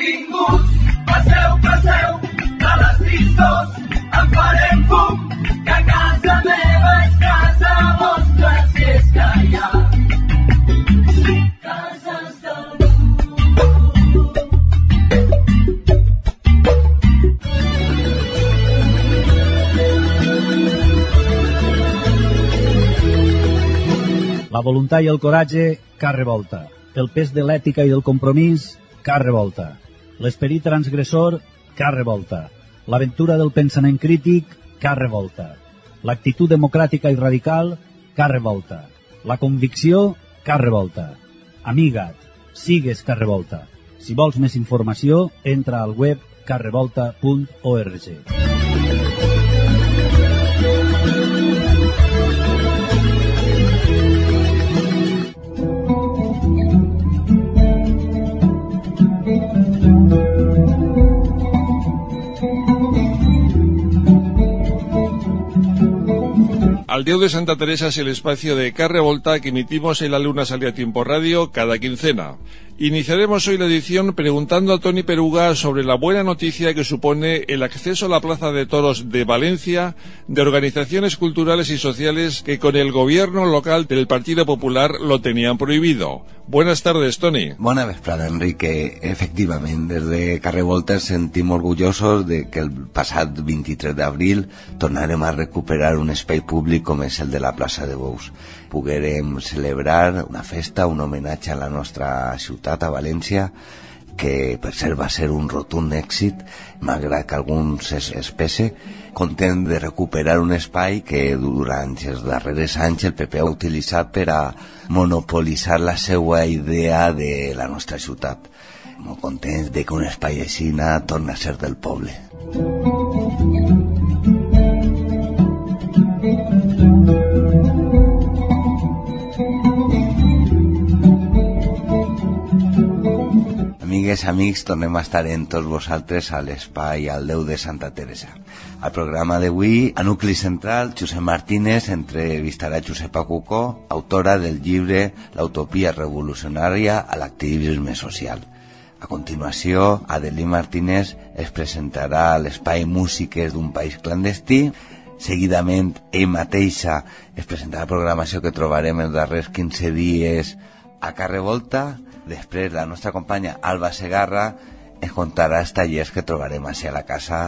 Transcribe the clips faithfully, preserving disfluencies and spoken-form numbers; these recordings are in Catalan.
Benvinguts, passeu, passeu, de les tristors en farem fum, que casa meva és casa vostra, si és que hi ha cases del món. La voluntat i el coratge, cap revolta. El pes de l'ètica i del compromís, cap revolta. L'esperit transgressor, cap revolta. L'aventura del pensament crític, cap revolta. L'actitud democràtica i radical, cap revolta. La convicció, cap revolta. Amiga't, sigues cap revolta. Si vols més informació, entra al web cap revolta punt org. Al Dios de Santa Teresa es el espacio de Car Revolta que emitimos en la Luna Salida a Tiempo Radio cada quincena. Iniciaremos hoy la edición preguntando a Toni Peruga sobre la buena noticia que supone el acceso a la Plaza de Toros de Valencia de organizaciones culturales y sociales que con el gobierno local del Partido Popular lo tenían prohibido. Buenas tardes, Toni. Bona vesprada, Enrique. Efectivament, des de Car Revolta ens sentim orgullosos de que el passat vint-i-tres d'abril tornarem a recuperar un espai públic com és el de la plaça de Bous. Poguérem celebrar una festa, un homenatge a la nostra ciutat, a València, que per cert va ser un rotund èxit, malgrat que alguns es, es pese, content de recuperar un espai que durant els darrers anys el P P ha utilitzat per a monopolitzar la seva idea de la nostra ciutat. Molt contents de que un espai així torna a ser del poble. Amigues, amics, tornem a estar en tots vosaltres a l'espai al Déu de Santa Teresa. Al programa d'avui, a Nucli Central, Josep Martínez entrevistarà Josepa Cucó, autora del llibre L'utopia revolucionària a l'activisme social. A continuació, Adelí Martínez es presentarà a l'espai Músiques d'un país clandestí. Seguidament, ell mateixa es presentarà la programació que trobarem els darrers quinze dies a Car Revolta. Després, la nostra companya Alba Segarra ens contarà els tallers que trobarem així a la casa.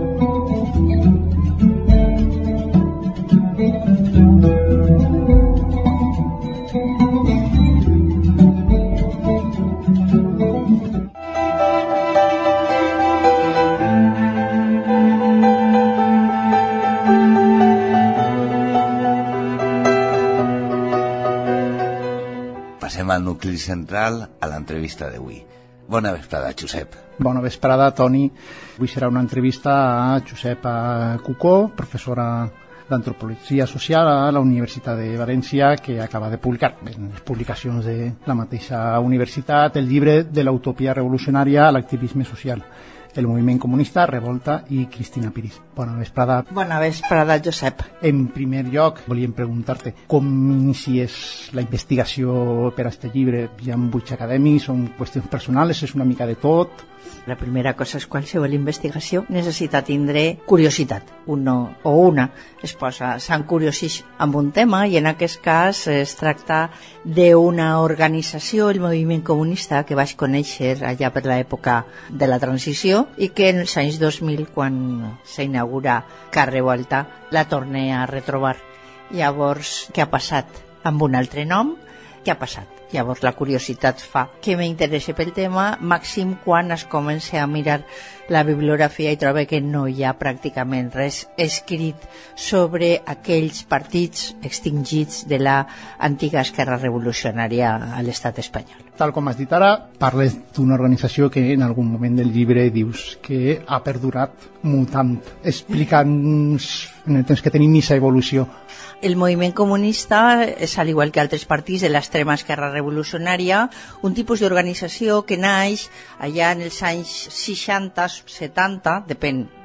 Passem al nucli central, a l'entrevista d'avui. Bona vesprada, Josep. Bona vesprada, Toni. Avui serà una entrevista a Josepa Cucó, professora d'Antropologia Social a la Universitat de València, que acaba de publicar en les publicacions de la mateixa universitat el llibre de l'utopia revolucionària a l'activisme social, el moviment comunista, Revolta i Cristina Piris. Bona vesprada. Bona vesprada, Josep. En primer lloc, volíem preguntar-te com inicies la investigació per a aquest llibre. Hi ha buits acadèmics, són qüestions personals, és una mica de tot? La primera cosa és qualsevol investigació necessita tindre curiositat. Uno o una es posa, s'encuriosix amb un tema i en aquest cas es tracta d'una organització, el moviment comunista, que vaig conèixer allà per l'època de la transició i que en els anys dos mil, quan s'inaugura Car Revolta, la torné a retrobar. Llavors, què ha passat? Amb un altre nom, què ha passat? Llavors la curiositat fa que m'interessi pel tema, màxim quan es comença a mirar la bibliografia i trobo que no hi ha pràcticament res escrit sobre aquells partits extingits de la antiga esquerra revolucionària a l'estat espanyol. Tal com has dit ara, parles d'una organització que en algun moment del llibre dius que ha perdurat mutant. Explica'ns en el temps que tenim aquesta evolució. El moviment comunista és, al igual que altres partits de l'extrema esquerra revolucionària, un tipus d'organització que naix allà en els anys seixanta setanta, depèn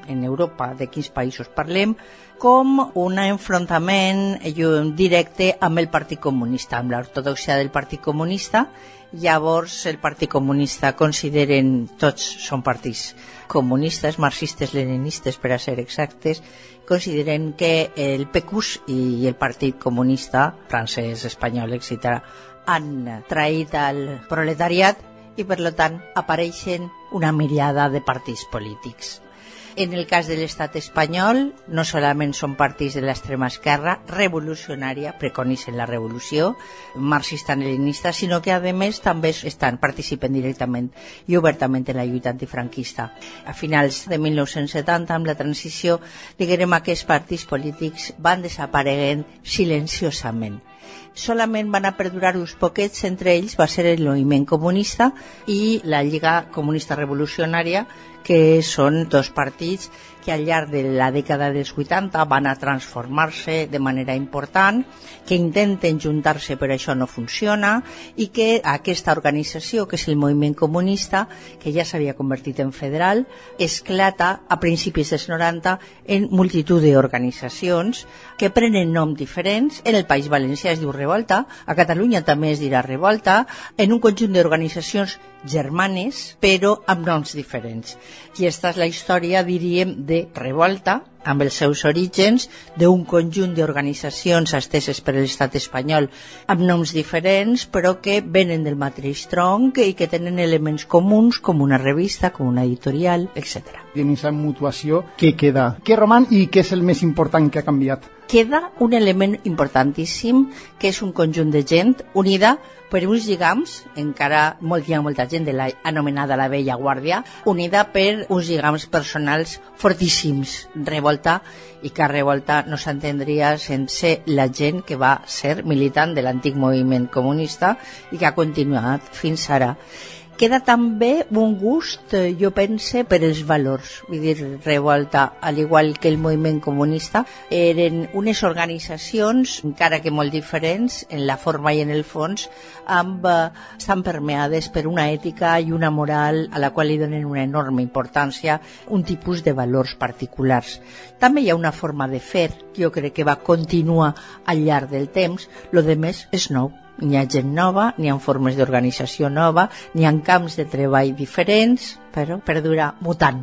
en Europa, de quins països parlem, com un enfrontament directe amb el Partit Comunista, amb l'ortodoxia del Partit Comunista. Llavors el Partit Comunista consideren, tots són partits comunistes, marxistes, leninistes per a ser exactes, consideren que el P Q S i el Partit Comunista, francès, espanyol, etcètera, han traït al proletariat i per tant apareixen una miriada de partits polítics. En el cas de l'estat espanyol, no solament són partits de l'extrema esquerra revolucionària, preconitzen la revolució marxista-leninista, sinó que a més també estan participen directament i obertament en la lluita antifranquista. A finals de mil nou-cents setanta, amb la transició, diguem, aquests partits polítics van desapareguent silenciosament. Solament van a perdurar uns poquets, entre ells va ser el moviment comunista i la Lliga Comunista Revolucionària, que són dos partits que al llarg de la dècada dels vuitanta van a transformar-se de manera important, que intenten juntar-se però això no funciona, i que aquesta organització, que és el moviment comunista, que ja s'havia convertit en federal, esclata a principis dels noranta en multitud d'organitzacions que prenen noms diferents. En el País Valencià es diu Revolta, a Catalunya també es dirà Revolta, en un conjunt d'organitzacions germanes, però amb noms diferents. I aquesta és la història, diríem, de Revolta, amb els seus orígens, d'un conjunt d'organitzacions esteses per l'estat espanyol amb noms diferents, però que venen del mateix tronc i que tenen elements comuns, com una revista, com una editorial, etcètera. I en aquesta mutuació, què queda? Què roman i què és el més important que ha canviat? Queda un element importantíssim, que és un conjunt de gent unida per uns lligams, encara molt, hi ha molta gent de la anomenada la vella guàrdia, unida per uns lligams personals fortíssims. Revolta, i que Revolta no s'entendria sense la gent que va ser militant de l'antic moviment comunista i que ha continuat fins ara. Queda també un gust, jo pense, per els valors. Vull dir, Revolta, al igual que el moviment comunista, eren unes organitzacions, encara que molt diferents, en la forma i en el fons, amb, estan permeades per una ètica i una moral a la qual li donen una enorme importància, un tipus de valors particulars. També hi ha una forma de fer, que jo crec que va continuar al llarg del temps, lo de més és nou. N'hi ha gent nova, n'hi ha formes d'organització nova, n'hi ha camps de treball diferents, però perdura mutant.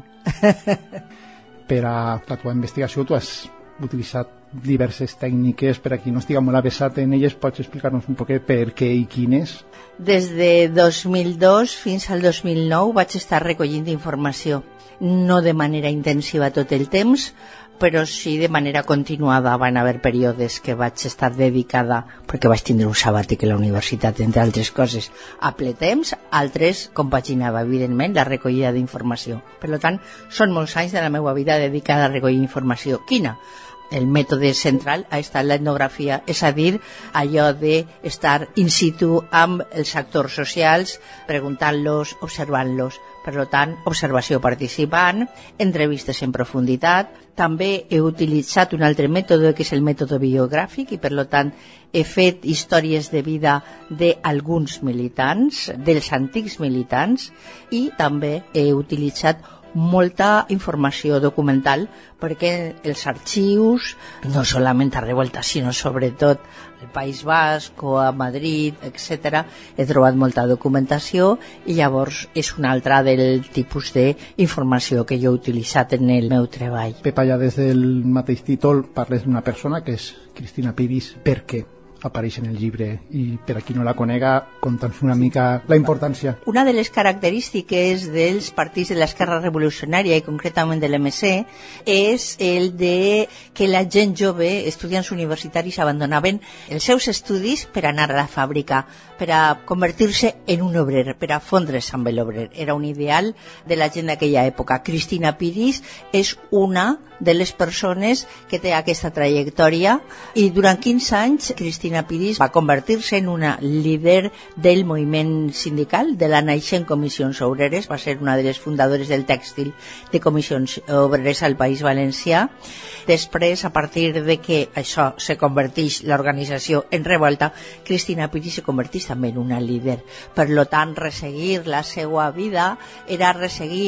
Per a la teva investigació tu has utilitzat diverses tècniques. Per a qui no estigui molt avesat en elles, pots explicar-nos un poquet per què i quines? Des de dos mil dos fins al dos mil nou vaig estar recollint informació, no de manera intensiva tot el temps, però sí de manera continuada. Van haver períodes que vaig estar dedicada, perquè vaig tindre un sabàtic a la universitat, entre altres coses, a ple temps, altres compaginava, evidentment, la recollida d'informació. Per tant, són molts anys de la meva vida dedicada a recollir informació. Quina? El mètode central ha estat l'etnografia, és a dir, allò d'estar in situ amb els actors socials, preguntant-los, observant-los. Per tant, observació participant, entrevistes en profunditat. També he utilitzat un altre mètode, que és el mètode biogràfic, i per tant he fet històries de vida d'alguns militants, dels antics militants, i també he utilitzat molta informació documental, perquè els arxius, no solament a Revolta, sinó sobretot al País Basc o a Madrid, etcètera, he trobat molta documentació, i llavors és un altre del tipus d'informació que jo he utilitzat en el meu treball. Pepa, ja des del mateix títol parles d'una persona que és Cristina Piris. Per què apareix en el llibre? I per a qui no la conega, conta'ns una mica la importància. Una de les característiques dels partits de l'esquerra revolucionària, i concretament de l'M C, és el de que la gent jove, estudiants universitaris, abandonaven els seus estudis per anar a la fàbrica, per a convertir-se en un obrer, per a fondre's amb l'obrer. Era un ideal de la gent d'aquella època. Cristina Piris és una de les persones que té aquesta trajectòria, i durant quinze anys Cristina Piris va convertir-se en una líder del moviment sindical, de la naixent Comissions Obreres, va ser una de les fundadores del tèxtil de Comissions Obreres al País Valencià. Després, a partir de que això se converteix l'organització en Revolta, Cristina Piris se converteix també en una líder. Per tant, resseguir la seva vida era resseguir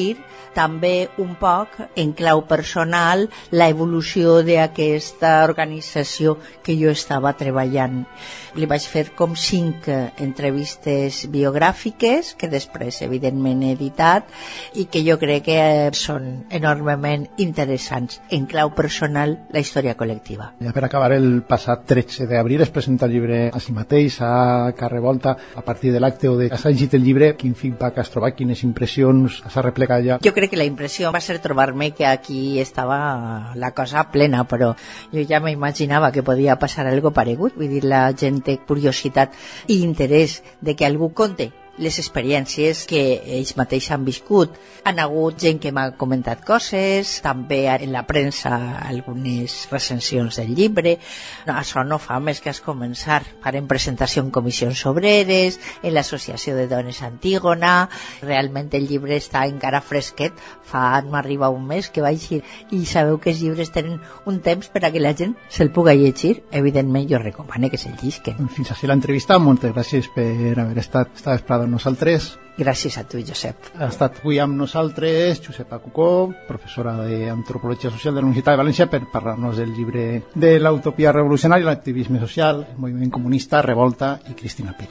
també un poc en clau personal l'evolució d'aquesta organització que jo estava treballant. Li vaig fer com cinc entrevistes biogràfiques que després evidentment he editat i que jo crec que són enormement interessants. En clau personal, la història col·lectiva. Ja per acabar, el passat tretze d'abril es presenta el llibre a si mateix, a Carrevolta, a partir de l'acte o de has llegit el llibre, quin feedback has trobat, quines impressions has replegat ja? Jo crec que la impressió va ser trobar-me que aquí estava la cosa plena, però jo ja m'imaginava que podia passar algo paregut, vull dir, la gent té curiositat i interès de que algú conte les experiències que ells mateix han viscut. Han hagut gent que m'ha comentat coses, també en la premsa algunes recensions del llibre. No, això no fa més que es començar. Farem presentació en comissions obreres, en l'Associació de Dones Antígona. Realment el llibre està encara fresquet, fa m'arriba un mes que vaig ir, i sabeu que els llibres tenen un temps per a que la gent se'l pugui llegir. Evidentment jo recomano que se'l llisquen. Fins així l'entrevista, moltes gràcies per haver estat esta vesprada amb nosaltres. Gràcies a tu, Josep. Ha estat avui amb nosaltres Josepa Cucó, professora d'Antropologia Social de la Universitat de València, per parlar-nos del llibre de l'utopia revolucionària, l'activisme social, el moviment comunista, Revolta i Cristina Peri.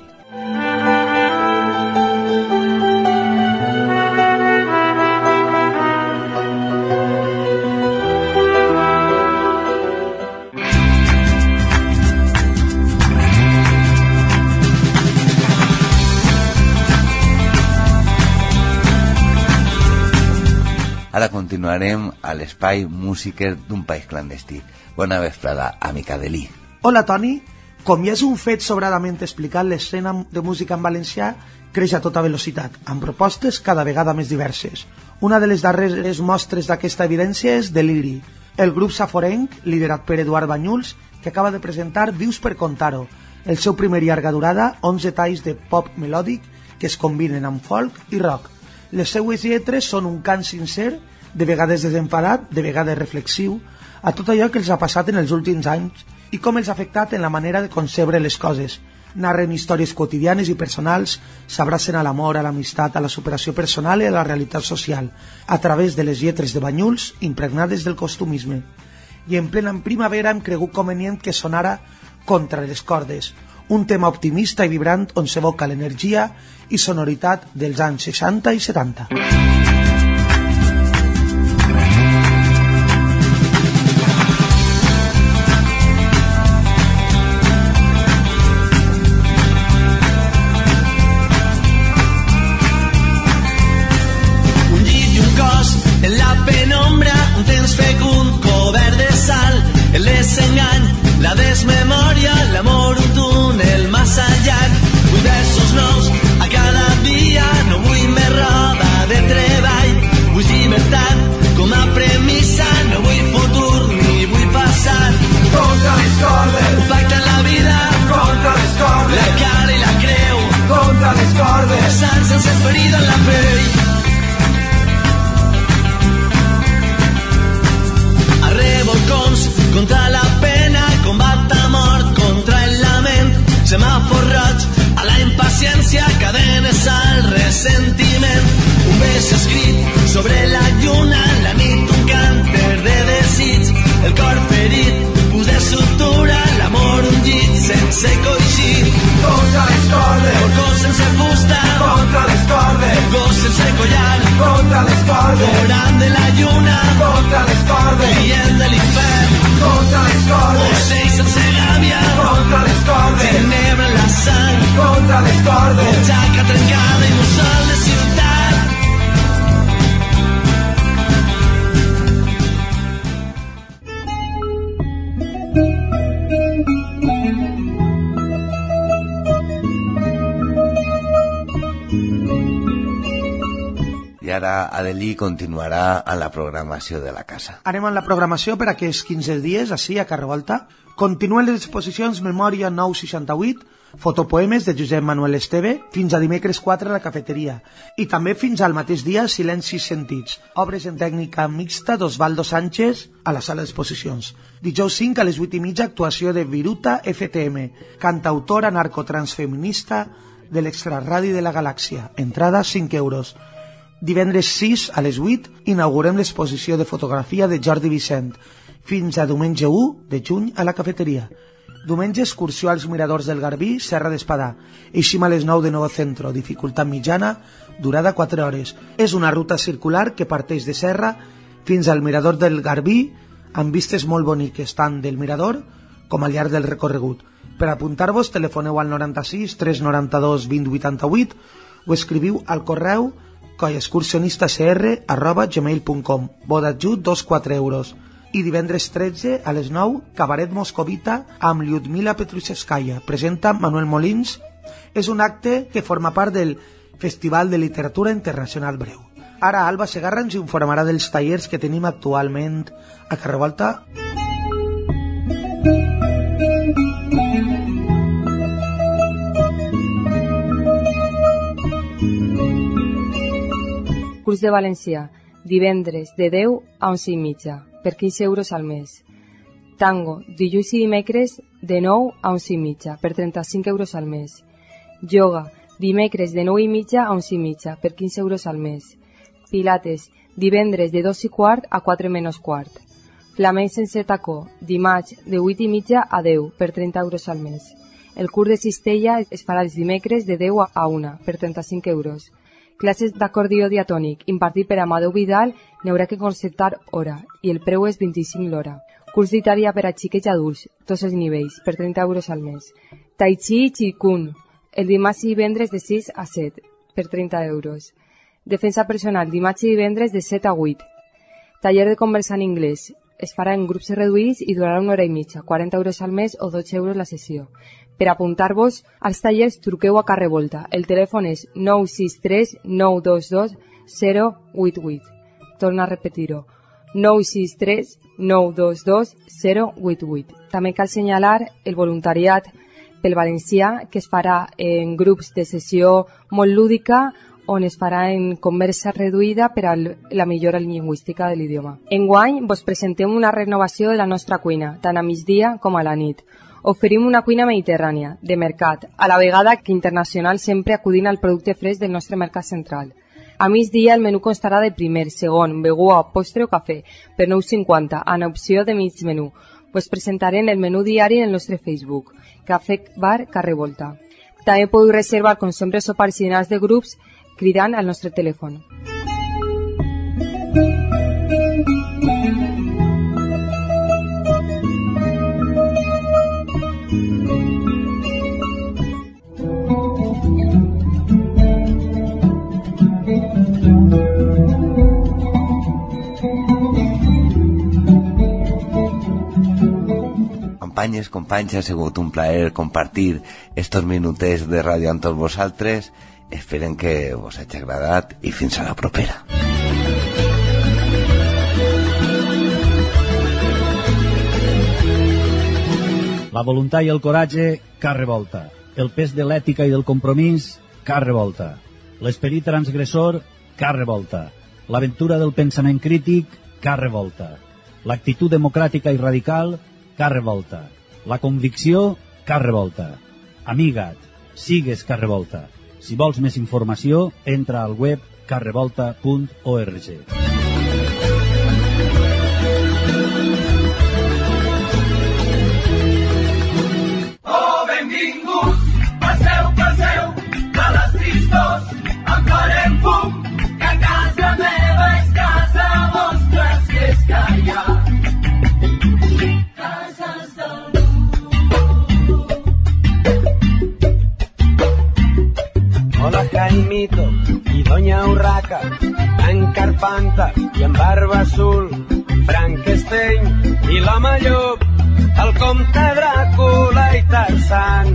Ara continuarem a l'espai Músiques d'un país clandestí. Bona vesprada, amic Adelí. Hola, Toni. Com ja és un fet sobradament explicat, l'escena de música en valencià creix a tota velocitat, amb propostes cada vegada més diverses. Una de les darreres mostres d'aquesta evidència és Deliri, el grup saforenc, liderat per Eduard Banyuls, que acaba de presentar Vius per contar-ho, el seu primer llarga durada, onze talls de pop melòdic que es combinen amb folk i rock. Les seues lletres són un cant sincer, de vegades desenfadat, de vegades reflexiu, a tot allò que els ha passat en els últims anys i com els ha afectat en la manera de concebre les coses. Narren històries quotidianes i personals, s'abracen a l'amor, a l'amistat, a la superació personal i a la realitat social, a través de les lletres de Banyuls impregnades del costumisme. I en plena primavera hem cregut convenient que sonara Contra les cordes, un tema optimista i vibrant on s'evoca l'energia i sonoritat dels anys seixanta i setanta. Un llit i un cos en la penombra, un temps fecund cobert de sal, el desengany, la desmemòria, l'amor, un túnel massa llarg. Vull versos nous a cada dia, no vull més roba de treball. Vull llibertat com a premissa, no vull futur ni vull passat. Contra les cordes, Un pacte en la vida, contra les cordes, la cara i la creu, contra les cordes, sang sense ferida en la pell. A revolcons contra la pena, combat a mort contra el lament, semàfor roig a la impaciència, cadenes al ressentiment. Un bes escrit sobre la lluna, la nit un cànter de desig, el cor ferit, posar sutura, l'amor un llit sense coixí. contra les cordes, El cos sense fusta, contra les cordes, el cos sense collar, contra les cordes, orant de la lluna, contra les cordes, rient de l'infern, contra les cordes, ocell sense gàbia, contra les cordes, tenebra en la sang, contra les cordes. jaca trencada i mussol de ciutat. I ara Adelí continuarà amb la programació de la casa. Anem amb la programació per aquests quinze dies, així, a Carrevolta. Continuen les exposicions Memòria nou seixanta-vuit, fotopoemes de Josep Manuel Esteve, fins a dimecres quatre a la cafeteria. I també fins al mateix dia Silencis sentits, obres en tècnica mixta d'Osvaldo Sánchez a la sala d'exposicions. Dijous cinc a les vuit i mitja, actuació de Viruta F T M, cantautora narcotransfeminista de l'extraradi de la galàxia. Entrada cinc euros. Divendres sis a les vuit inaugurem l'exposició de fotografia de Jordi Vicent, fins a diumenge u de juny a la cafeteria. Diumenge excursió als miradors del Garbí, Serra d'Espadà. Eixim a les nou de Nou Centro, dificultat mitjana, durada quatre hores. És una ruta circular que parteix de Serra fins al mirador del Garbí, amb vistes molt boniques, tant del mirador com al llarg del recorregut. Per apuntar-vos, telefoneu al noranta-sis tres noranta-dos vint vuitanta-vuit o escriviu al correu collaexcursionistacr arroba gmail punt com. Boda ajut dos coma quatre euros. I divendres tretze a les nou, Cabaret Moscovita amb Lyudmila Petrushevskaya. Presenta Manuel Molins. És un acte que forma part del Festival de Literatura Internacional Breu. Ara Alba Segarra ens informarà dels tallers que tenim actualment a Carrer Volta. Curs de valencià, divendres de deu a onze i mitja, per quinze euros al mes. Tango, dilluns i dimecres de nou a onze i mitja, per trenta-cinc euros al mes. Yoga, dimecres de nou i mitja a onze i mitja, per quinze euros al mes. Pilates, divendres de dos i quart a quatre menys quart. Flamenc sense tacó, dimarts de vuit i mitja a deu, per trenta euros al mes. El curs de cistella es farà els dimecres de deu a una, per trenta-cinc euros. Classes d'acordió diatònic, impartit per Amadeu Vidal, n'haurà que concertar hora, i el preu és vint-i-cinc l'hora. Curs d'Itàlia per a xiquets adults, tots els nivells, per trenta euros al mes. Tai Chi i Qigong, el dimarts i divendres de sis a set, per trenta euros. Defensa personal, dimarts i divendres de set a vuit. Taller de conversa en anglès, es farà en grups reduïts i durarà una hora i mitja, quaranta euros al mes o dotze euros la sessió. Per apuntar-vos als tallers, truqueu a Carrer Volta. El telèfon és nou sis tres nou dos dos zero vuit vuit. Torna a repetir-ho. nou sis tres nou dos dos zero vuit vuit. També cal assenyalar el voluntariat pel valencià que es farà en grups de sessió molt lúdica on es farà en conversa reduïda per a la millora lingüística de l'idioma. Enguany vos presentem una renovació de la nostra cuina, tant a migdia com a la nit. Oferim una cuina mediterrània, de mercat, a la vegada que internacional, sempre acudint al producte fresc del nostre mercat central. A migdia el menú constarà de primer, segon, beguda, postre o cafè, per nou cinquanta, en opció de mig menú. Vos presentarem el menú diari en el nostre Facebook, Cafè Bar Carrer Volta. També podeu reservar, com sempre, sopars i dinars de grups cridant al nostre telèfon. Companyes, companys, ha sigut un plaer compartir estos minutets de ràdio amb tots vosaltres. Esperen que vos hagi agradat i fins a la propera. La voluntat i el coratge, Carrer Volta. El pes de l'ètica i del compromís, Carrer Volta. L'esperit transgressor, Carrer Volta. L'aventura del pensament crític, Carrer Volta. L'actitud democràtica i radical, Carrer Volta. La convicció, Carrer Volta. Amiga't, sigues Carrer Volta. Si vols més informació, entra al web carrevolta punt org. Oh, benvinguts, passeu, passeu, a les tristors en farem fum, que casa meva és casa vostra, si és que hi ha cases d'algú. Hola Jaimito i Doña Urraca, en Carpanta i en Barba Azul, Frankenstein i l'home llop, el comte Dràcula i Tarzan,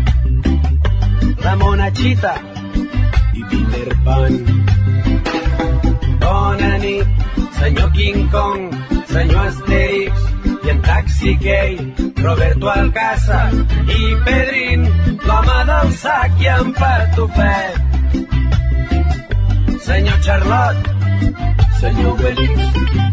la Monachita i Peter Pan. Bona nit, senyor King Kong, senyor Asterix i en Taxi Gay, Roberto Alcázar i Pedrín, l'home del sac i en Patufet. Senyor Charlot, senyor Obelix,